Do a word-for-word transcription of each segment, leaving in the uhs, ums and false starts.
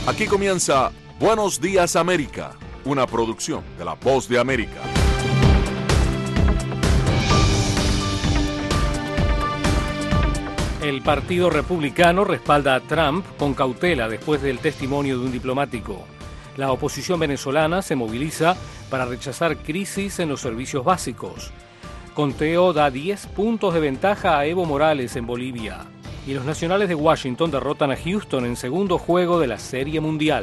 Aquí comienza Buenos Días América, una producción de La Voz de América. El Partido Republicano respalda a Trump con cautela después del testimonio de un diplomático. La oposición venezolana se moviliza para rechazar crisis en los servicios básicos. Conteo da diez puntos de ventaja a Evo Morales en Bolivia. Y los Nacionales de Washington derrotan a Houston en segundo juego de la Serie Mundial.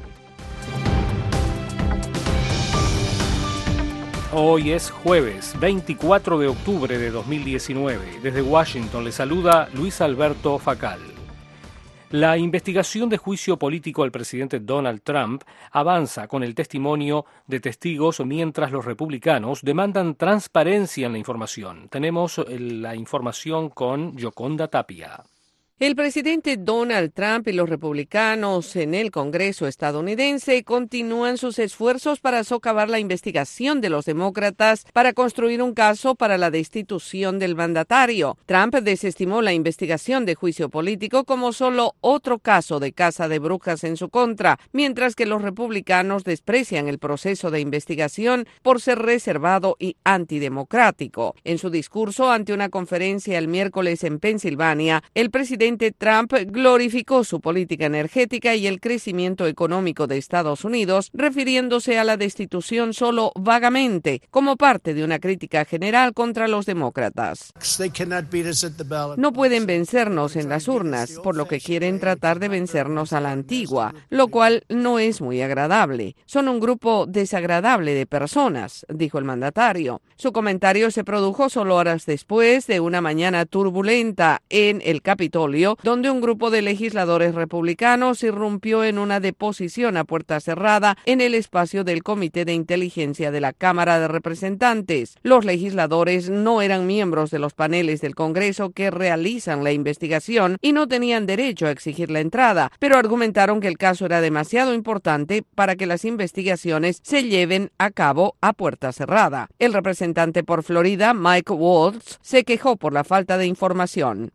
Hoy es jueves, veinticuatro de octubre de dos mil diecinueve. Desde Washington le saluda Luis Alberto Facal. La investigación de juicio político al presidente Donald Trump avanza con el testimonio de testigos mientras los republicanos demandan transparencia en la información. Tenemos la información con Yoconda Tapia. El presidente Donald Trump y los republicanos en el Congreso estadounidense continúan sus esfuerzos para socavar la investigación de los demócratas para construir un caso para la destitución del mandatario. Trump desestimó la investigación de juicio político como solo otro caso de caza de brujas en su contra, mientras que los republicanos desprecian el proceso de investigación por ser reservado y antidemocrático. En su discurso ante una conferencia el miércoles en Pensilvania, el presidente Trump glorificó su política energética y el crecimiento económico de Estados Unidos, refiriéndose a la destitución solo vagamente, como parte de una crítica general contra los demócratas. No pueden vencernos en las urnas, por lo que quieren tratar de vencernos a la antigua, lo cual no es muy agradable. Son un grupo desagradable de personas, dijo el mandatario. Su comentario se produjo solo horas después de una mañana turbulenta en el Capitolio, donde un grupo de legisladores republicanos irrumpió en una deposición a puerta cerrada en el espacio del Comité de Inteligencia de la Cámara de Representantes. Los legisladores no eran miembros de los paneles del Congreso que realizan la investigación y no tenían derecho a exigir la entrada, pero argumentaron que el caso era demasiado importante para que las investigaciones se lleven a cabo a puerta cerrada. El representante por Florida, Mike Waltz, se quejó por la falta de información.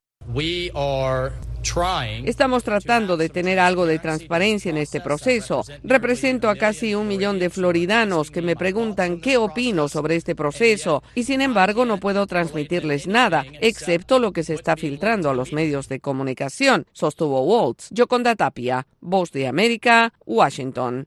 Estamos tratando de tener algo de transparencia en este proceso. Represento a casi un millón de floridanos que me preguntan qué opino sobre este proceso y sin embargo no puedo transmitirles nada, excepto lo que se está filtrando a los medios de comunicación, sostuvo Waltz. Yoconda Tapia, Voz de América, Washington.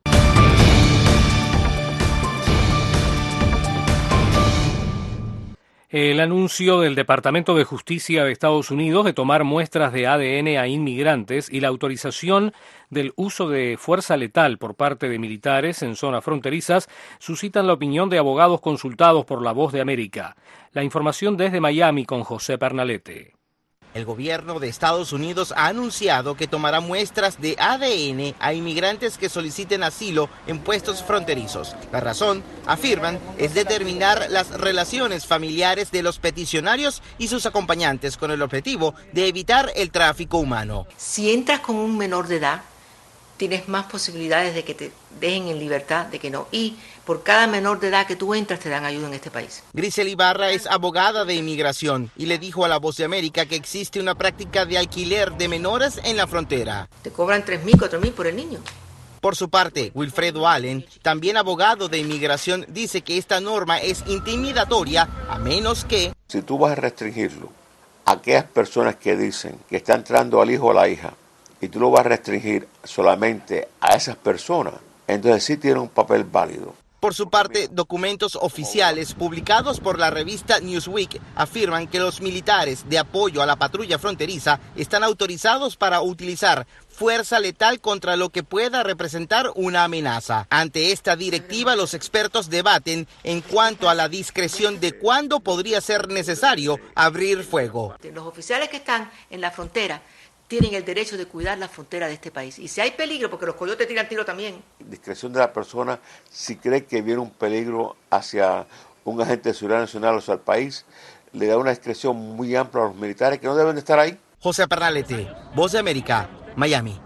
El anuncio del Departamento de Justicia de Estados Unidos de tomar muestras de A D N a inmigrantes y la autorización del uso de fuerza letal por parte de militares en zonas fronterizas suscitan la opinión de abogados consultados por La Voz de América. La información desde Miami con José Pernalete. El gobierno de Estados Unidos ha anunciado que tomará muestras de A D N a inmigrantes que soliciten asilo en puestos fronterizos. La razón, afirman, es determinar las relaciones familiares de los peticionarios y sus acompañantes con el objetivo de evitar el tráfico humano. Si entras con un menor de edad, tienes más posibilidades de que te dejen en libertad, de que no. Y por cada menor de edad que tú entras, te dan ayuda en este país. Grisel Ibarra es abogada de inmigración y le dijo a La Voz de América que existe una práctica de alquiler de menores en la frontera. Te cobran tres mil, cuatro mil por el niño. Por su parte, Wilfredo Allen, también abogado de inmigración, dice que esta norma es intimidatoria a menos que... Si tú vas a restringirlo a aquellas personas que dicen que está entrando al hijo o a la hija, y tú lo vas a restringir solamente a esas personas, entonces sí tiene un papel válido. Por su parte, documentos oficiales publicados por la revista Newsweek afirman que los militares de apoyo a la patrulla fronteriza están autorizados para utilizar fuerza letal contra lo que pueda representar una amenaza. Ante esta directiva, los expertos debaten en cuanto a la discreción de cuándo podría ser necesario abrir fuego. Los oficiales que están en la frontera tienen el derecho de cuidar la frontera de este país. Y si hay peligro, porque los coyotes tiran tiro también. Discreción de la persona, si cree que viene un peligro hacia un agente de seguridad nacional o hacia el país, le da una discreción muy amplia a los militares que no deben de estar ahí. José Pernalete, Voz de América, Miami.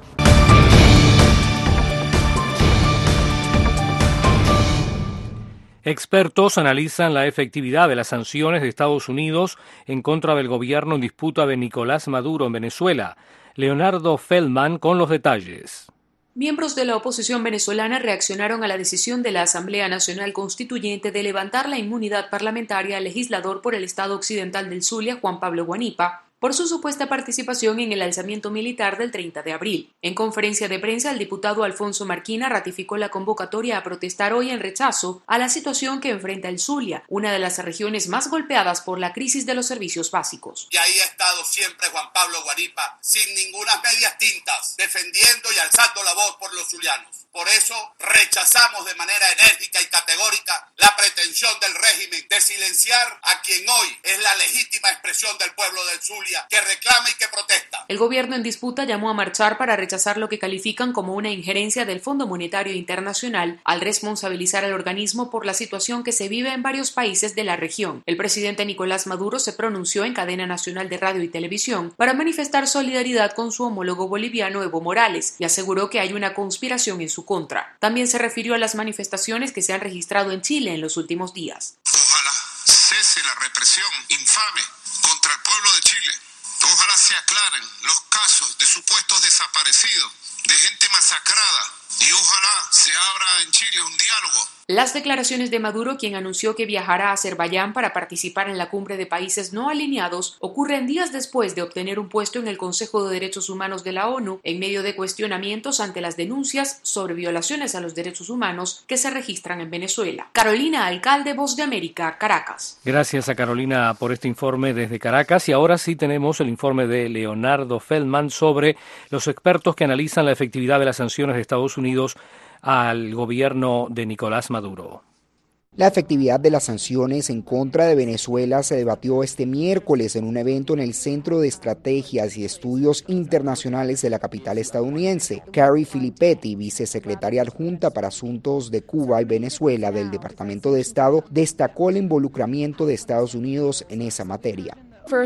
Expertos analizan la efectividad de las sanciones de Estados Unidos en contra del gobierno en disputa de Nicolás Maduro en Venezuela. Leonardo Feldman con los detalles. Miembros de la oposición venezolana reaccionaron a la decisión de la Asamblea Nacional Constituyente de levantar la inmunidad parlamentaria al legislador por el estado occidental del Zulia, Juan Pablo Guanipa, por su supuesta participación en el alzamiento militar del treinta de abril. En conferencia de prensa, el diputado Alfonso Marquina ratificó la convocatoria a protestar hoy en rechazo a la situación que enfrenta el Zulia, una de las regiones más golpeadas por la crisis de los servicios básicos. Y ahí ha estado siempre Juan Pablo Guanipa, sin ninguna medias tintas, defendiendo y alzando la voz por los zulianos. Por eso rechazamos de manera enérgica y categórica la pretensión del régimen de silenciar a quien hoy es la legítima expresión del pueblo del Zulia, que reclama y que protesta. El gobierno en disputa llamó a marchar para rechazar lo que califican como una injerencia del Fondo Monetario Internacional al responsabilizar al organismo por la situación que se vive en varios países de la región. El presidente Nicolás Maduro se pronunció en cadena nacional de radio y televisión para manifestar solidaridad con su homólogo boliviano Evo Morales y aseguró que hay una conspiración en su contra. También se refirió a las manifestaciones que se han registrado en Chile en los últimos días. Ojalá cese la represión infame contra el pueblo de Chile. Ojalá se aclaren los casos de supuestos desaparecidos, de gente masacrada, y ojalá se abra en Chile un diálogo. Las declaraciones de Maduro, quien anunció que viajará a Azerbaiyán para participar en la cumbre de países no alineados, ocurren días después de obtener un puesto en el Consejo de Derechos Humanos de la ONU, en medio de cuestionamientos ante las denuncias sobre violaciones a los derechos humanos que se registran en Venezuela. Carolina Alcalde, Voz de América, Caracas. Gracias a Carolina por este informe desde Caracas. Y ahora sí tenemos el informe de Leonardo Feldman sobre los expertos que analizan la efectividad de las sanciones de Estados Unidos al gobierno de Nicolás Maduro. La efectividad de las sanciones en contra de Venezuela se debatió este miércoles en un evento en el Centro de Estrategias y Estudios Internacionales de la capital estadounidense. Carrie Filippetti, vicesecretaria adjunta para asuntos de Cuba y Venezuela del Departamento de Estado, destacó el involucramiento de Estados Unidos en esa materia.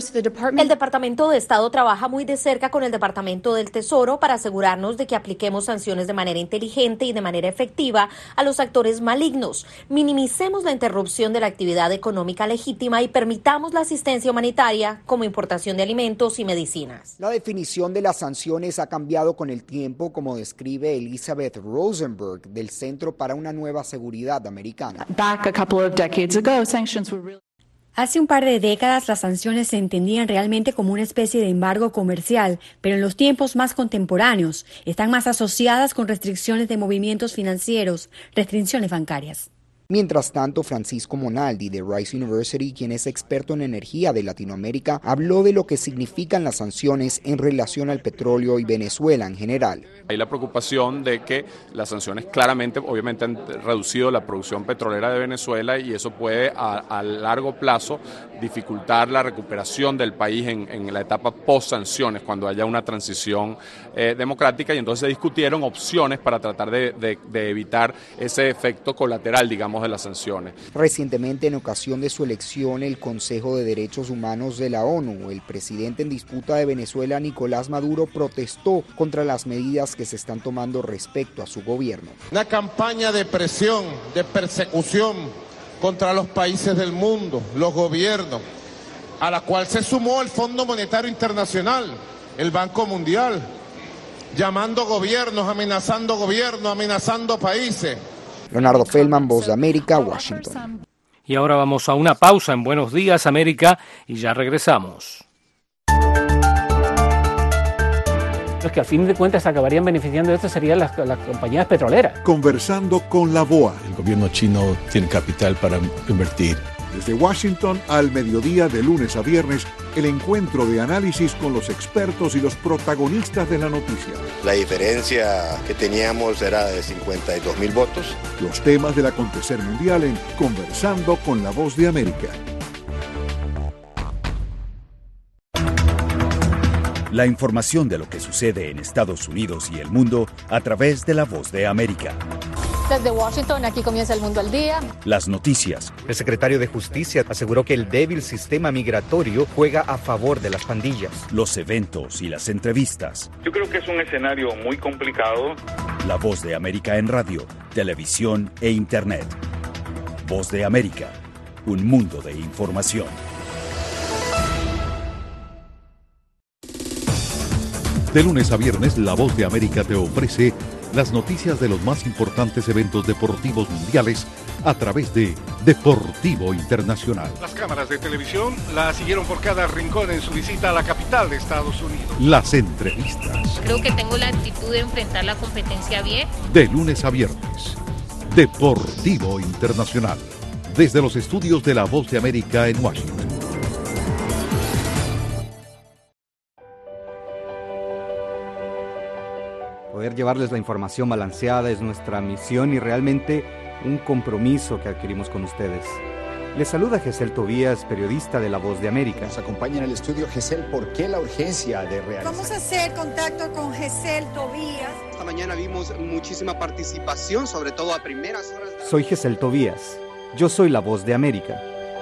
El Departamento de Estado trabaja muy de cerca con el Departamento del Tesoro para asegurarnos de que apliquemos sanciones de manera inteligente y de manera efectiva a los actores malignos. Minimicemos la interrupción de la actividad económica legítima y permitamos la asistencia humanitaria como importación de alimentos y medicinas. La definición de las sanciones ha cambiado con el tiempo, como describe Elizabeth Rosenberg del Centro para una Nueva Seguridad Americana. Back a couple of decades ago, sanctions were really Hace un par de décadas las sanciones se entendían realmente como una especie de embargo comercial, pero en los tiempos más contemporáneos están más asociadas con restricciones de movimientos financieros, restricciones bancarias. Mientras tanto, Francisco Monaldi de Rice University, quien es experto en energía de Latinoamérica, habló de lo que significan las sanciones en relación al petróleo y Venezuela en general. Hay la preocupación de que las sanciones claramente, obviamente, han reducido la producción petrolera de Venezuela y eso puede a, a largo plazo dificultar la recuperación del país en, en la etapa post-sanciones, cuando haya una transición eh, democrática, y entonces se discutieron opciones para tratar de, de, de evitar ese efecto colateral, digamos, de las sanciones. Recientemente, en ocasión de su elección, el Consejo de Derechos Humanos de la ONU, el presidente en disputa de Venezuela, Nicolás Maduro, protestó contra las medidas que se están tomando respecto a su gobierno. Una campaña de presión, de persecución contra los países del mundo, los gobiernos, a la cual se sumó el Fondo Monetario Internacional, el Banco Mundial, llamando gobiernos, amenazando gobiernos, amenazando países. Leonardo Feldman, Voz de América, Washington. Y ahora vamos a una pausa en Buenos Días, América, y ya regresamos. Los que al fin de cuentas acabarían beneficiando de esto serían las, las compañías petroleras. Conversando con la B O A. El gobierno chino tiene capital para invertir. Desde Washington al mediodía, de lunes a viernes, el encuentro de análisis con los expertos y los protagonistas de la noticia. La diferencia que teníamos era de cincuenta y dos mil votos. Los temas del acontecer mundial en Conversando con la Voz de América. La información de lo que sucede en Estados Unidos y el mundo a través de la Voz de América. Desde Washington, aquí comienza El Mundo al Día. Las noticias. El secretario de Justicia aseguró que el débil sistema migratorio juega a favor de las pandillas. Los eventos y las entrevistas. Yo creo que es un escenario muy complicado. La Voz de América en radio, televisión e internet. Voz de América, un mundo de información. De lunes a viernes, La Voz de América te ofrece las noticias de los más importantes eventos deportivos mundiales a través de Deportivo Internacional. Las cámaras de televisión la siguieron por cada rincón en su visita a la capital de Estados Unidos. Las entrevistas. Creo que tengo la actitud de enfrentar la competencia bien. De lunes a viernes. Deportivo Internacional. Desde los estudios de La Voz de América en Washington. Poder llevarles la información balanceada es nuestra misión y realmente un compromiso que adquirimos con ustedes. Les saluda Gesel Tobías, periodista de La Voz de América. Nos acompaña en el estudio Gesel. ¿Por qué la urgencia de realizar? Vamos a hacer contacto con Gesel Tobías. Esta mañana vimos muchísima participación, sobre todo a primeras horas. Soy Gesel Tobías. Yo soy La Voz de América.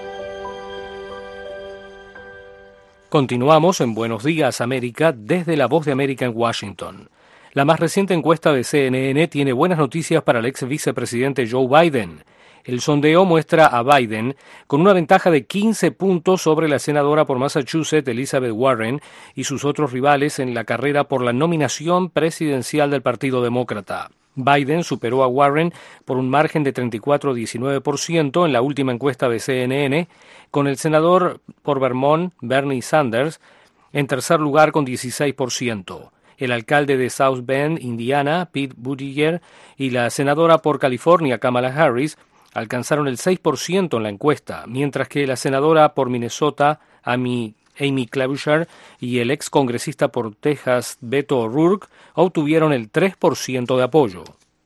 Continuamos en Buenos Días, América, desde La Voz de América en Washington. La más reciente encuesta de C N N tiene buenas noticias para el ex vicepresidente Joe Biden. El sondeo muestra a Biden con una ventaja de quince puntos sobre la senadora por Massachusetts, Elizabeth Warren, y sus otros rivales en la carrera por la nominación presidencial del Partido Demócrata. Biden superó a Warren por un margen de treinta y cuatro a diecinueve por ciento en la última encuesta de C N N, con el senador por Vermont, Bernie Sanders, en tercer lugar con dieciséis por ciento. El alcalde de South Bend, Indiana, Pete Buttigieg, y la senadora por California, Kamala Harris, alcanzaron el seis por ciento en la encuesta, mientras que la senadora por Minnesota, Amy, Amy Klobuchar, y el ex congresista por Texas, Beto O'Rourke, obtuvieron el tres por ciento de apoyo.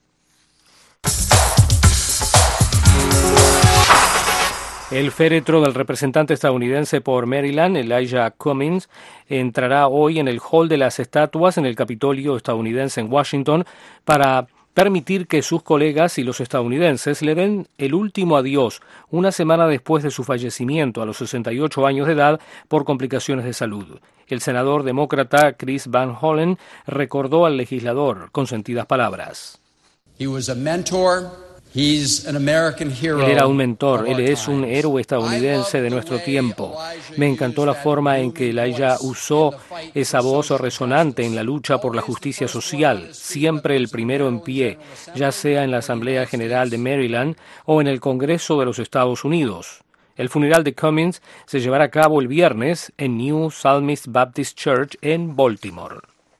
El féretro del representante estadounidense por Maryland, Elijah Cummings, entrará hoy en el Hall de las Estatuas en el Capitolio estadounidense en Washington para permitir que sus colegas y los estadounidenses le den el último adiós una semana después de su fallecimiento a los sesenta y ocho años de edad por complicaciones de salud. El senador demócrata Chris Van Hollen recordó al legislador con sentidas palabras. He was a mentor. He's an American hero. Él era un mentor, él es un héroe estadounidense de nuestro tiempo. Me encantó la forma en que Elijah usó esa voz resonante en la lucha por la justicia social, siempre el primero en pie, ya sea en la Asamblea General de Maryland o en el Congreso de los Estados Unidos. El funeral de Cummings se llevará a cabo el viernes en New Psalmist Baptist Church en Baltimore.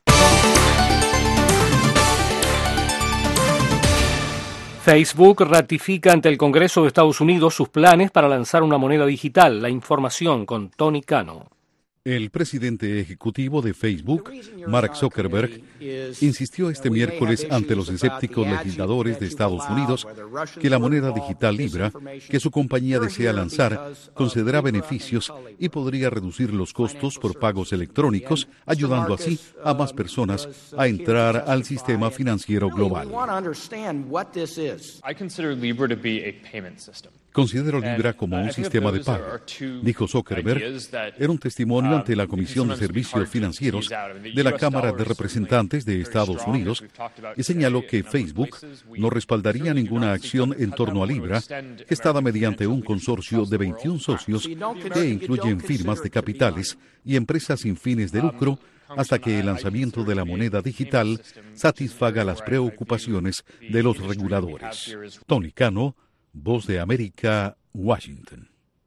Facebook ratifica ante el Congreso de Estados Unidos sus planes para lanzar una moneda digital. La información con Tony Cano. El presidente ejecutivo de Facebook, Mark Zuckerberg, insistió este miércoles ante los escépticos legisladores de Estados Unidos que la moneda digital Libra, que su compañía desea lanzar, concederá beneficios y podría reducir los costos por pagos electrónicos, ayudando así a más personas a entrar al sistema financiero global. Considero Libra como un sistema de pago, dijo Zuckerberg en un testimonio ante la Comisión de Servicios Financieros de la Cámara de Representantes de Estados Unidos y señaló que Facebook no respaldaría ninguna acción en torno a Libra, gestada mediante un consorcio de veintiún socios que incluyen firmas de capitales y empresas sin fines de lucro, hasta que el lanzamiento de la moneda digital satisfaga las preocupaciones de los reguladores. Tony Cano, Voz de América, Washington.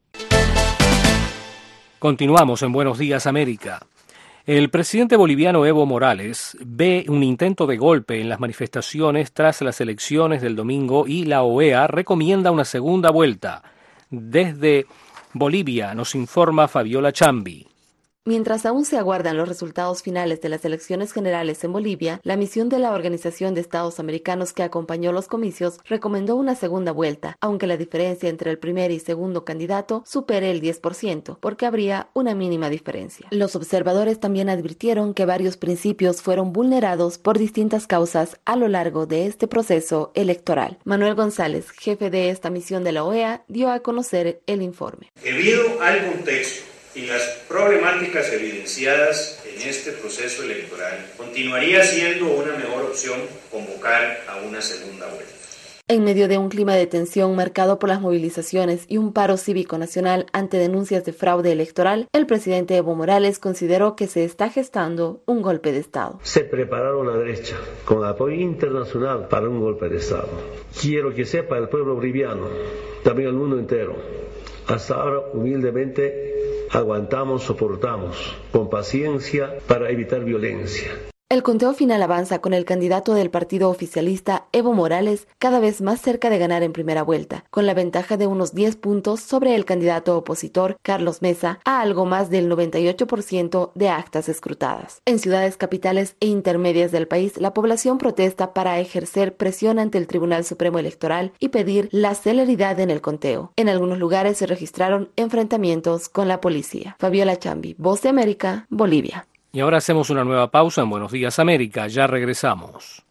Continuamos en Buenos Días, América. El presidente boliviano Evo Morales ve un intento de golpe en las manifestaciones tras las elecciones del domingo y la O E A recomienda una segunda vuelta. Desde Bolivia nos informa Fabiola Chambi. Mientras aún se aguardan los resultados finales de las elecciones generales en Bolivia, la misión de la Organización de Estados Americanos que acompañó los comicios recomendó una segunda vuelta, aunque la diferencia entre el primer y segundo candidato supere el diez por ciento, porque habría una mínima diferencia. Los observadores también advirtieron que varios principios fueron vulnerados por distintas causas a lo largo de este proceso electoral. Manuel González, jefe de esta misión de la O E A, dio a conocer el informe. Debido al contexto y las problemáticas evidenciadas en este proceso electoral, continuaría siendo una mejor opción convocar a una segunda vuelta. En medio de un clima de tensión marcado por las movilizaciones y un paro cívico nacional ante denuncias de fraude electoral, el presidente Evo Morales consideró que se está gestando un golpe de Estado. Se prepararon la derecha con apoyo internacional para un golpe de Estado. Quiero que sepa el pueblo boliviano, también el mundo entero, hasta ahora humildemente aguantamos, soportamos con paciencia para evitar violencia. El conteo final avanza con el candidato del partido oficialista, Evo Morales, cada vez más cerca de ganar en primera vuelta, con la ventaja de unos diez puntos sobre el candidato opositor, Carlos Mesa, a algo más del noventa y ocho por ciento de actas escrutadas. En ciudades capitales e intermedias del país, la población protesta para ejercer presión ante el Tribunal Supremo Electoral y pedir la celeridad en el conteo. En algunos lugares se registraron enfrentamientos con la policía. Fabiola Chambi, Voz de América, Bolivia. Y ahora hacemos una nueva pausa en Buenos Días América. Ya regresamos.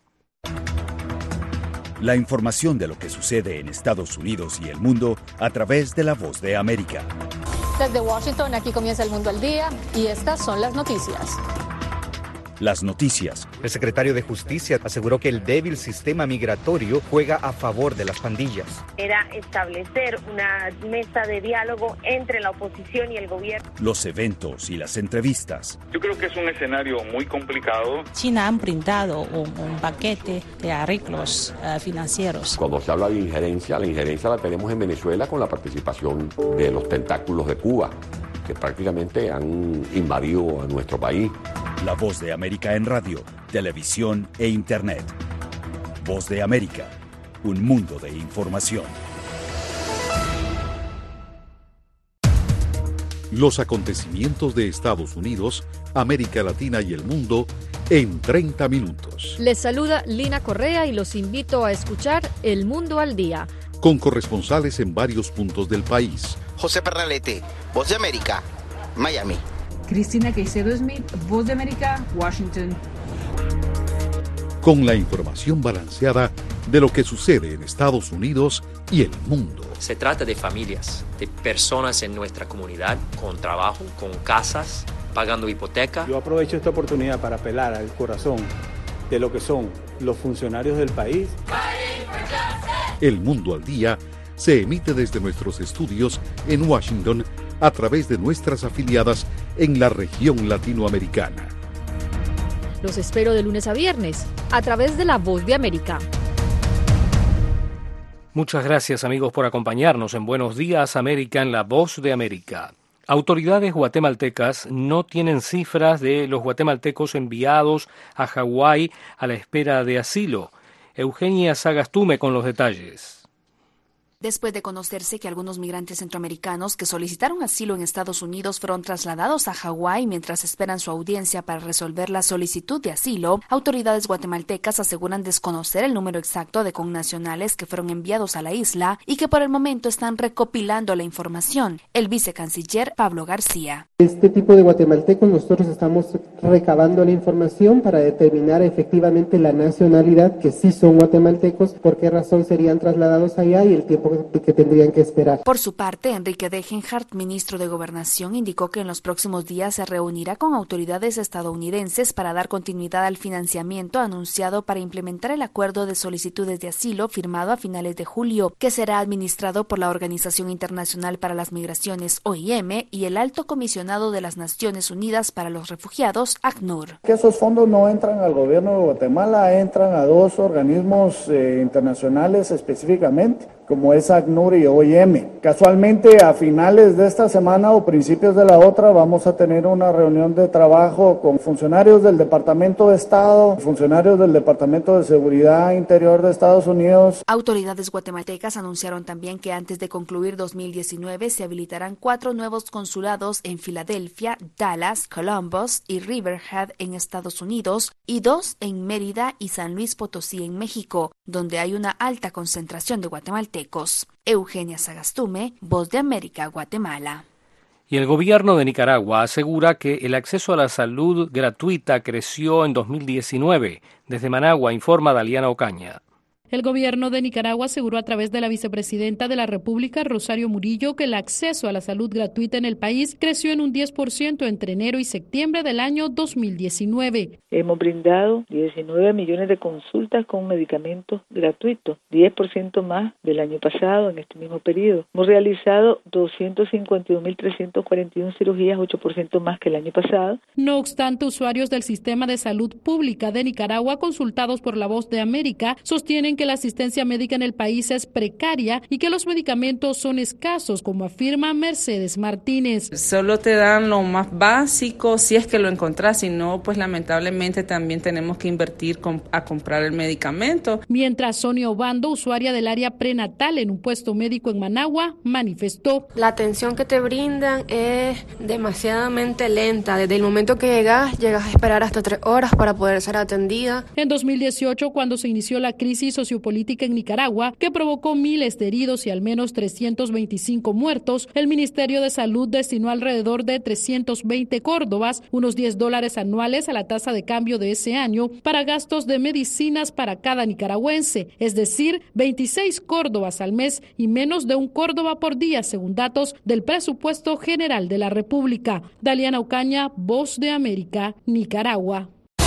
La información de lo que sucede en Estados Unidos y el mundo a través de La Voz de América. Desde Washington, aquí comienza El Mundo al Día y estas son las noticias. Las noticias. El secretario de Justicia aseguró que el débil sistema migratorio juega a favor de las pandillas. Era establecer una mesa de diálogo entre la oposición y el gobierno. Los eventos y las entrevistas. Yo creo que es un escenario muy complicado. China ha brindado un, un paquete de arreglos uh, financieros. Cuando se habla de injerencia, la injerencia la tenemos en Venezuela con la participación de los tentáculos de Cuba, que prácticamente han invadido a nuestro país. La Voz de América en radio, televisión e Internet. Voz de América, un mundo de información. Los acontecimientos de Estados Unidos, América Latina y el mundo en treinta minutos. Les saluda Lina Correa y los invito a escuchar El Mundo al Día. Con corresponsales en varios puntos del país. José Pernalete, Voz de América, Miami. Cristina Caicedo Smith, Voz de América, Washington. Con la información balanceada de lo que sucede en Estados Unidos y el mundo. Se trata de familias, de personas en nuestra comunidad, con trabajo, con casas, pagando hipoteca. Yo aprovecho esta oportunidad para apelar al corazón de lo que son los funcionarios del país. El Mundo al Día se emite desde nuestros estudios en Washington a través de nuestras afiliadas en la región latinoamericana. Los espero de lunes a viernes a través de La Voz de América. Muchas gracias, amigos, por acompañarnos en Buenos Días América en La Voz de América. Autoridades guatemaltecas no tienen cifras de los guatemaltecos enviados a Hawái a la espera de asilo. Eugenia Sagastume con los detalles. Después de conocerse que algunos migrantes centroamericanos que solicitaron asilo en Estados Unidos fueron trasladados a Hawái mientras esperan su audiencia para resolver la solicitud de asilo, autoridades guatemaltecas aseguran desconocer el número exacto de connacionales que fueron enviados a la isla y que por el momento están recopilando la información. El vicecanciller Pablo García. Este tipo de guatemaltecos nosotros estamos recabando la información para determinar efectivamente la nacionalidad, que sí son guatemaltecos, por qué razón serían trasladados allá y el tiempo que tendrían que esperar. Por su parte, Enrique Degenhardt, ministro de Gobernación, indicó que en los próximos días se reunirá con autoridades estadounidenses para dar continuidad al financiamiento anunciado para implementar el acuerdo de solicitudes de asilo firmado a finales de julio, que será administrado por la Organización Internacional para las Migraciones, O I M, y el Alto Comisionado de las Naciones Unidas para los Refugiados, ACNUR. Que esos fondos no entran al gobierno de Guatemala, entran a dos organismos eh, internacionales específicamente, como es ACNUR y O I M. Casualmente, a finales de esta semana o principios de la otra, vamos a tener una reunión de trabajo con funcionarios del Departamento de Estado, funcionarios del Departamento de Seguridad Interior de Estados Unidos. Autoridades guatemaltecas anunciaron también que antes de concluir dos mil diecinueve se habilitarán cuatro nuevos consulados en Filadelfia, Dallas, Columbus y Riverhead en Estados Unidos y dos en Mérida y San Luis Potosí en México, donde hay una alta concentración de guatemaltecos. Eugenia Sagastume, Voz de América, Guatemala. Y el gobierno de Nicaragua asegura que el acceso a la salud gratuita creció en dos mil diecinueve. Desde Managua informa Daliana Ocaña. El gobierno de Nicaragua aseguró a través de la vicepresidenta de la República, Rosario Murillo, que el acceso a la salud gratuita en el país creció en un diez por ciento entre enero y septiembre del año dos mil diecinueve. Hemos brindado diecinueve millones de consultas con medicamentos gratuitos, diez por ciento más del año pasado en este mismo periodo. Hemos realizado doscientos cincuenta y un mil trescientas cuarenta y una cirugías, ocho por ciento más que el año pasado. No obstante, usuarios del sistema de salud pública de Nicaragua, consultados por La Voz de América, sostienen que la asistencia médica en el país es precaria y que los medicamentos son escasos, como afirma Mercedes Martínez. Solo te dan lo más básico, si es que lo encontrás, si no, pues lamentablemente también tenemos que invertir con, a comprar el medicamento. Mientras Sonia Obando, usuaria del área prenatal en un puesto médico en Managua, manifestó: la atención que te brindan es demasiadamente lenta. Desde el momento que llegas, llegas a esperar hasta tres horas para poder ser atendida. En dos mil dieciocho, cuando se inició la crisis sociopolítica en Nicaragua, que provocó miles de heridos y al menos trescientos veinticinco muertos, el Ministerio de Salud destinó alrededor de trescientos veinte córdobas, unos diez dólares anuales a la tasa de cambio de ese año, para gastos de medicinas para cada nicaragüense, es decir, veintiséis córdobas al mes y menos de un córdoba por día, según datos del Presupuesto General de la República. Daliana Ocaña, Voz de América, Nicaragua.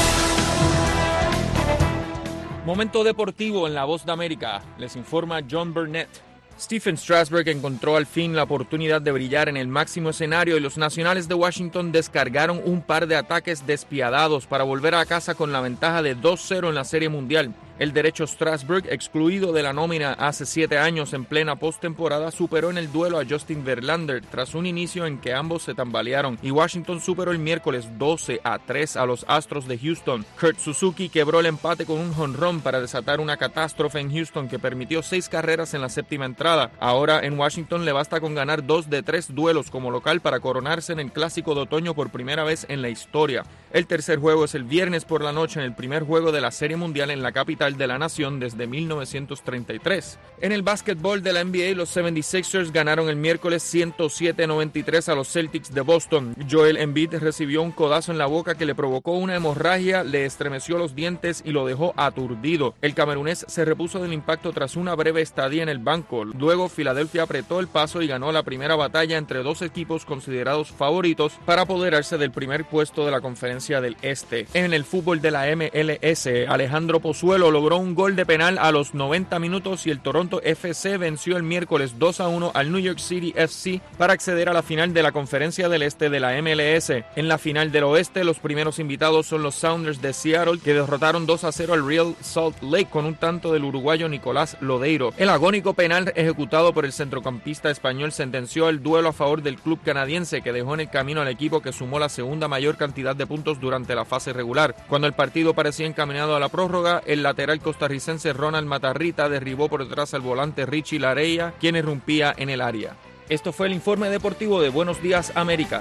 Momento deportivo en La Voz de América. Les informa John Burnett. Stephen Strasburg encontró al fin la oportunidad de brillar en el máximo escenario y los Nacionales de Washington descargaron un par de ataques despiadados para volver a casa con la ventaja de dos cero en la Serie Mundial. El derecho Strasburg, excluido de la nómina hace siete años en plena postemporada, superó en el duelo a Justin Verlander tras un inicio en que ambos se tambalearon, y Washington superó el miércoles doce a tres a los Astros de Houston. Kurt Suzuki quebró el empate con un jonrón para desatar una catástrofe en Houston que permitió seis carreras en la séptima entrada. Ahora en Washington le basta con ganar dos de tres duelos como local para coronarse en el Clásico de Otoño por primera vez en la historia. El tercer juego es el viernes por la noche en el primer juego de la Serie Mundial en la capital de la nación desde mil novecientos treinta y tres. En el básquetbol de la N B A, los setenta y seis ers ganaron el miércoles ciento siete a noventa y tres a los Celtics de Boston. Joel Embiid recibió un codazo en la boca que le provocó una hemorragia, le estremeció los dientes y lo dejó aturdido. El camerunés se repuso del impacto tras una breve estadía en el banco. Luego, Filadelfia apretó el paso y ganó la primera batalla entre dos equipos considerados favoritos para apoderarse del primer puesto de la Conferencia del Este. En el fútbol de la M L S, Alejandro Pozuelo logró un gol de penal a los noventa minutos y el Toronto F C venció el miércoles dos a uno al New York City F C para acceder a la final de la Conferencia del Este de la M L S. En la final del Oeste, los primeros invitados son los Sounders de Seattle, que derrotaron dos a cero al Real Salt Lake con un tanto del uruguayo Nicolás Lodeiro. El agónico penal ejecutado por el centrocampista español sentenció el duelo a favor del club canadiense, que dejó en el camino al equipo que sumó la segunda mayor cantidad de puntos durante la fase regular. Cuando el partido parecía encaminado a la prórroga, el lateral costarricense Ronald Matarrita derribó por detrás al volante Richie Lareya, quien irrumpía en el área. Esto fue el informe deportivo de Buenos Días América.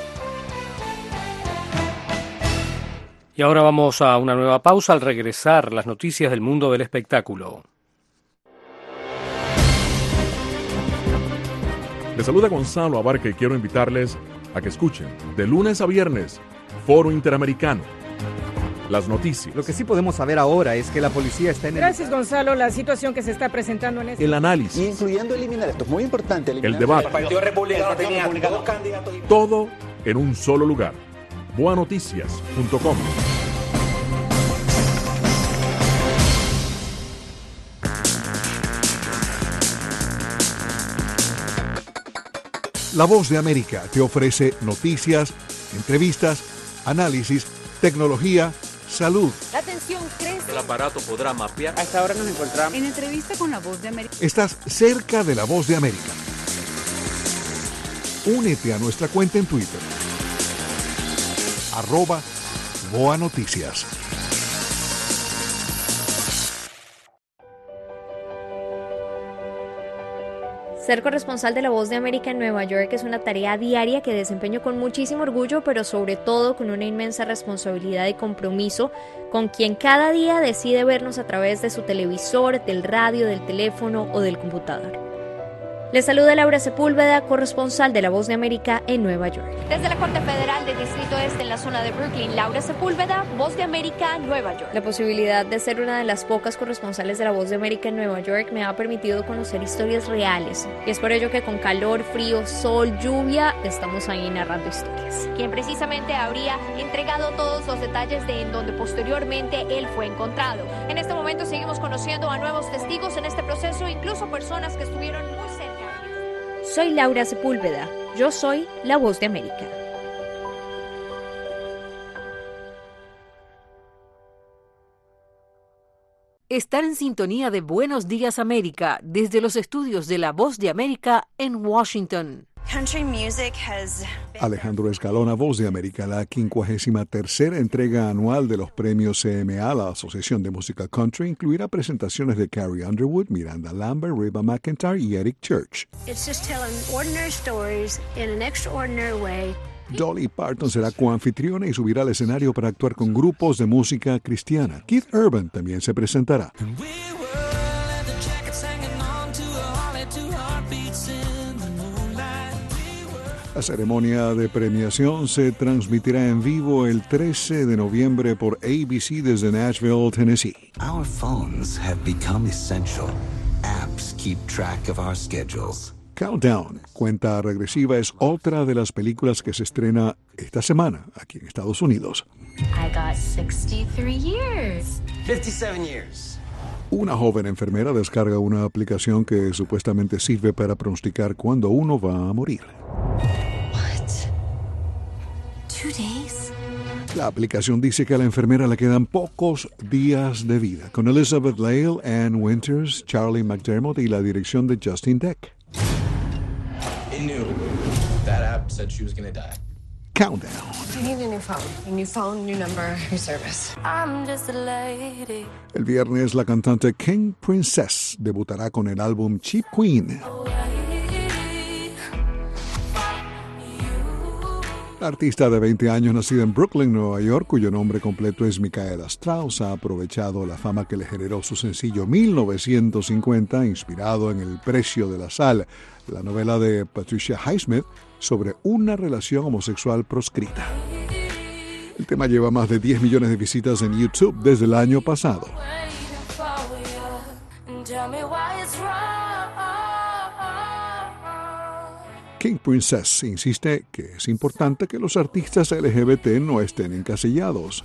Y ahora vamos a una nueva pausa. Al regresar, las noticias del mundo del espectáculo. Les saluda Gonzalo Abarca y quiero invitarles a que escuchen de lunes a viernes Foro Interamericano. Las noticias. Lo que sí podemos saber ahora es que la policía está en el... Gracias, Gonzalo. La situación que se está presentando en este... El análisis. Incluyendo eliminar, esto es muy importante. El debate. El Partido Republicano tenía dos candidatos. Todo en un solo lugar. boa noticias punto com. La Voz de América te ofrece noticias, entrevistas, análisis, tecnología, salud. La tensión crece. El aparato podrá mapear. A esta hora nos encontramos en entrevista con La Voz de América. Estás cerca de La Voz de América. Únete a nuestra cuenta en Twitter. Arroba Boa Noticias. Ser corresponsal de La Voz de América en Nueva York es una tarea diaria que desempeño con muchísimo orgullo, pero sobre todo con una inmensa responsabilidad y compromiso con quien cada día decide vernos a través de su televisor, del radio, del teléfono o del computador. Les saluda Laura Sepúlveda, corresponsal de La Voz de América en Nueva York. Desde la Corte Federal del Distrito Este en la zona de Brooklyn, Laura Sepúlveda, Voz de América, Nueva York. La posibilidad de ser una de las pocas corresponsales de La Voz de América en Nueva York me ha permitido conocer historias reales. Y es por ello que con calor, frío, sol, lluvia, estamos ahí narrando historias. Quien precisamente habría entregado todos los detalles de en donde posteriormente él fue encontrado. En este momento seguimos conociendo a nuevos testigos en este proceso, incluso personas que estuvieron muy cerca. Soy Laura Sepúlveda, yo soy La Voz de América. Estar en sintonía de Buenos Días América desde los estudios de La Voz de América en Washington. Country music has... Alejandro Escalona, Voz de América, la quincuagésima tercera entrega anual de los premios C M A, la Asociación de Música Country, incluirá presentaciones de Carrie Underwood, Miranda Lambert, Reba McEntire y Eric Church. It's just telling ordinary stories in an extraordinary way. Dolly Parton será coanfitriona y subirá al escenario para actuar con grupos de música cristiana. Keith Urban también se presentará. La ceremonia de premiación se transmitirá en vivo el trece de noviembre por A B C desde Nashville, Tennessee. Our phones have become essential. Apps keep track of our schedules. Countdown, cuenta regresiva, es otra de las películas que se estrena esta semana aquí en Estados Unidos. I got sixty-three years. fifty-seven years. Una joven enfermera descarga una aplicación que supuestamente sirve para pronosticar cuándo uno va a morir. Two days? La aplicación dice que a la enfermera le quedan pocos días de vida, con Elizabeth Lale, Ann Winters, Charlie McDermott y la dirección de Justin Deck. It knew that app said she was going to die. Countdown. You need a new phone. A new phone, new number, new service. I'm just a lady. El viernes la cantante King Princess debutará con el álbum Cheap Queen. La artista de veinte años, nacida en Brooklyn, Nueva York, cuyo nombre completo es Micaela Strauss, ha aprovechado la fama que le generó su sencillo mil novecientos cincuenta, inspirado en El precio de la sal, la novela de Patricia Highsmith sobre una relación homosexual proscrita. El tema lleva más de diez millones de visitas en YouTube desde el año pasado. King Princess insiste que es importante que los artistas L G B T no estén encasillados.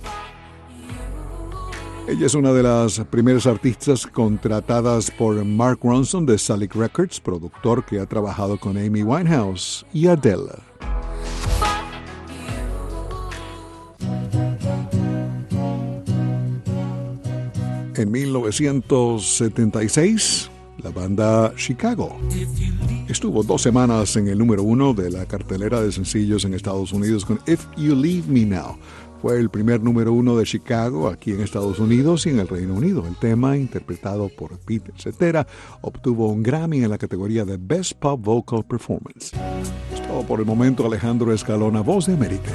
Ella es una de las primeras artistas contratadas por Mark Ronson de Salik Records, productor que ha trabajado con Amy Winehouse y Adele. En mil novecientos setenta y seis, la banda Chicago estuvo dos semanas en el número uno de la cartelera de sencillos en Estados Unidos con If You Leave Me Now. Fue el primer número uno de Chicago aquí en Estados Unidos y en el Reino Unido. El tema, interpretado por Pete Cetera, obtuvo un Grammy en la categoría de Best Pop Vocal Performance. Es todo por el momento. Alejandro Escalona, Voz de América.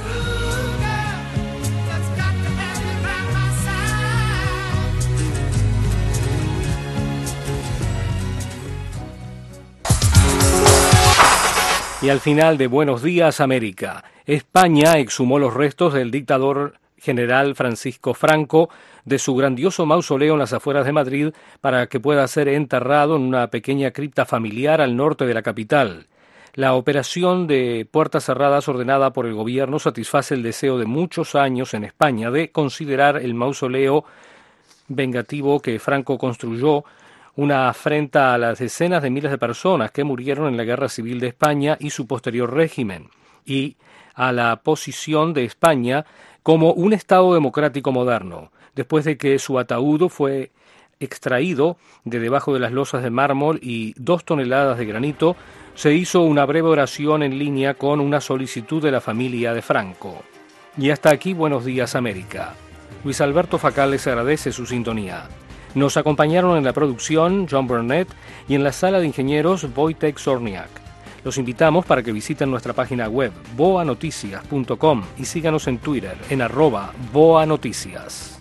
Y al final de Buenos Días América, España exhumó los restos del dictador general Francisco Franco de su grandioso mausoleo en las afueras de Madrid para que pueda ser enterrado en una pequeña cripta familiar al norte de la capital. La operación de puertas cerradas ordenada por el gobierno satisface el deseo de muchos años en España de considerar el mausoleo vengativo que Franco construyó una afrenta a las decenas de miles de personas que murieron en la Guerra Civil de España y su posterior régimen, y a la posición de España como un Estado democrático moderno, después de que su ataúd fue extraído de debajo de las losas de mármol y dos toneladas de granito. Se hizo una breve oración en línea con una solicitud de la familia de Franco. Y hasta aquí Buenos Días América. Luis Alberto Facal les agradece su sintonía. Nos acompañaron en la producción John Burnett y en la sala de ingenieros Wojtek Zorniak. Los invitamos para que visiten nuestra página web boa noticias punto com y síganos en Twitter en arroba boanoticias.